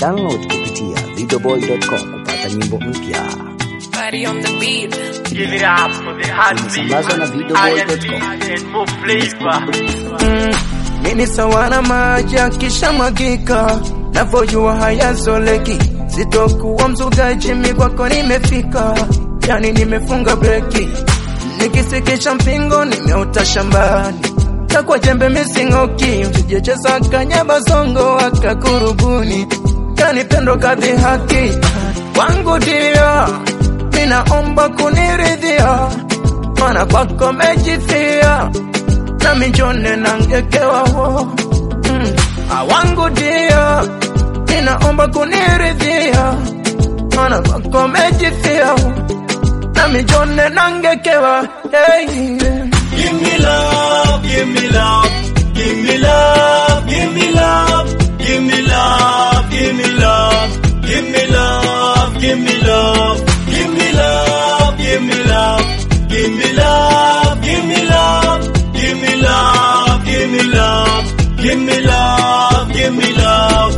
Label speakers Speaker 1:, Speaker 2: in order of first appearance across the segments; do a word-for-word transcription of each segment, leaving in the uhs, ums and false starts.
Speaker 1: Download kupitia videoboy dot com kupata nyimbo mpya.
Speaker 2: Party on the beat.
Speaker 3: Give it up for the heartbeat.
Speaker 1: Sambaza na videoboy dot com.
Speaker 3: And more flavor.
Speaker 4: Mm, mimi sawa na maji yakishamwagika, navojua hayazoleki. Sitokuwa mzugaji mimi kwako nimefika, yani nimefunga breki. Nikisikisha mpingo nimeota shambani, na kwa jembe misingoki. Msijecheza kanyaba zongo akakurubuni, kanipendo kadhi haki wangu dia. Ninaomba kuniridhia, mana kwako mejifia, na mijone nangekewa ho. mm. Awangu dia, ninaomba kuniridhia, mana kwako mejifia, na mijone nangekewa. Hey, yeah.
Speaker 3: Give me love, give me love, give me love, give me love, give me love, give me love, give me love, give me love, give me love, give me love, give me love, give me love, give me love, give me love, give me love, give me love.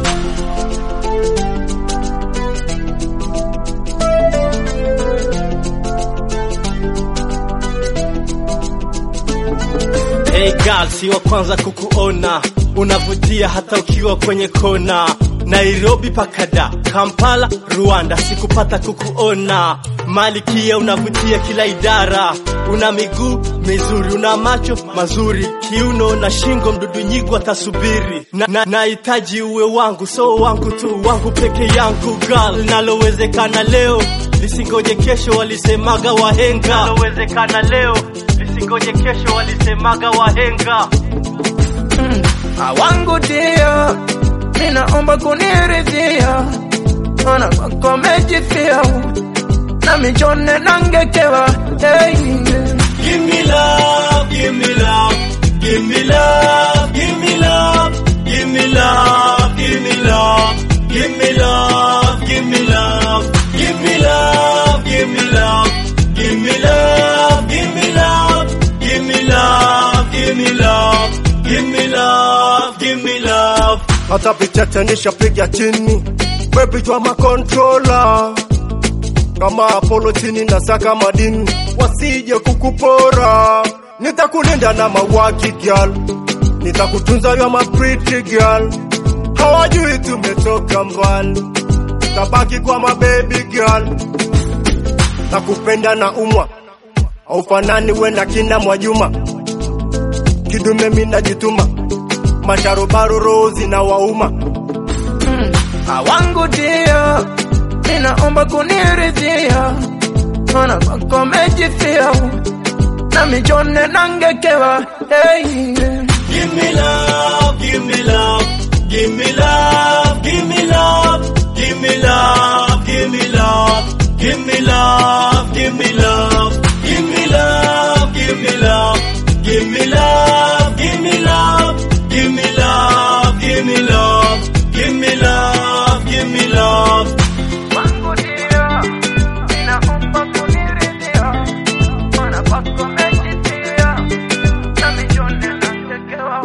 Speaker 3: Hey girl, si wa kwanza kukuona, unavutia hata ukiwa kwenye kona. Nairobi pakada, Kampala, Rwanda, sikupata kukuona. Malikia unavutia kila idara, una miguu mizuri, una macho mazuri, kiuno na shingo mdudu nyigwa tasubiri. Na, na, nahitaji uwe wangu, so wangu tu, wangu peke yangu girl. Nalowezekana leo, lisingoje kesho, walisemaga wahenga. Nalowezekana leo, lisingoje kesho, walisemaga wahenga.
Speaker 4: mm. Awangu dia, ninaomba kuniridhia, mana kwako mejifia, na mijone nangekewa. Hey, yeah.
Speaker 3: Give me love, give me love, give me love, give me love, give me love, give me love, give me love, give me love, give me love, give me love, give me love, give me love, give me love, give me love, give me love, give me love.
Speaker 5: Hata pichete nishapiga chini, baby jua makontrola, kama Apollo chini na saka madini, wasije kukupora. Nitakulinda na mawaki girl, nitakutunza ya ma pretty girl. Hawajui tumetoka mbali, tabaki kwa ma baby girl. Nakupenda na umwa, haufanani we na kina Mwajuma. Kidume mimi najituma, masharobaro rozi na wauma.
Speaker 4: mm. Awangu dia, ninaomba kuniridhia, mana kwako mejifia, na mijone nangekewa. Hey, yeah.
Speaker 3: Give me love, give me love, give me love, give me love, give me love, give me love, give me love, give me love, give me love, give me love, give me love, give me love, give me love, give me love, give me love, give me love.
Speaker 4: Wangu dia, ninaomba kuniridhia, mana kwako mejifia, na mijone nangekewa.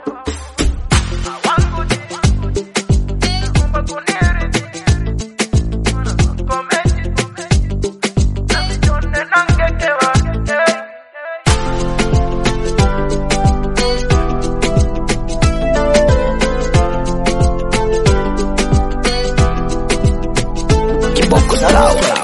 Speaker 4: Wangu dia, ninaomba kuniridhia, mana kwako mejifia, na mijone nangekewa.
Speaker 1: Kiboko Salao.